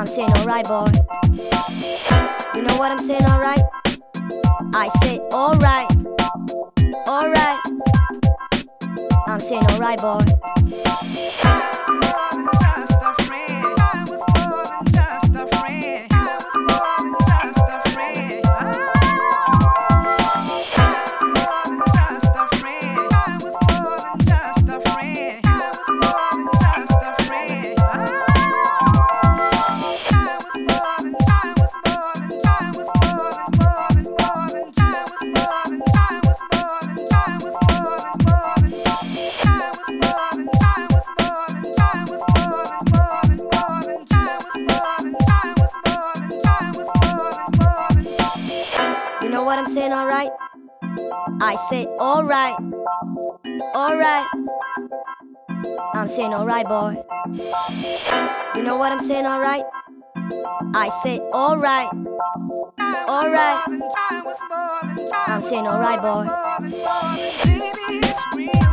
I'm saying alright, boy. You know what I'm saying, alright? I say alright, alright. I'm saying alright, boy. You know what I'm saying, alright? I say alright, alright. I'm saying alright, boy. You know what I'm saying, alright? I say alright, alright. I'm saying alright, boy. Baby, it's real.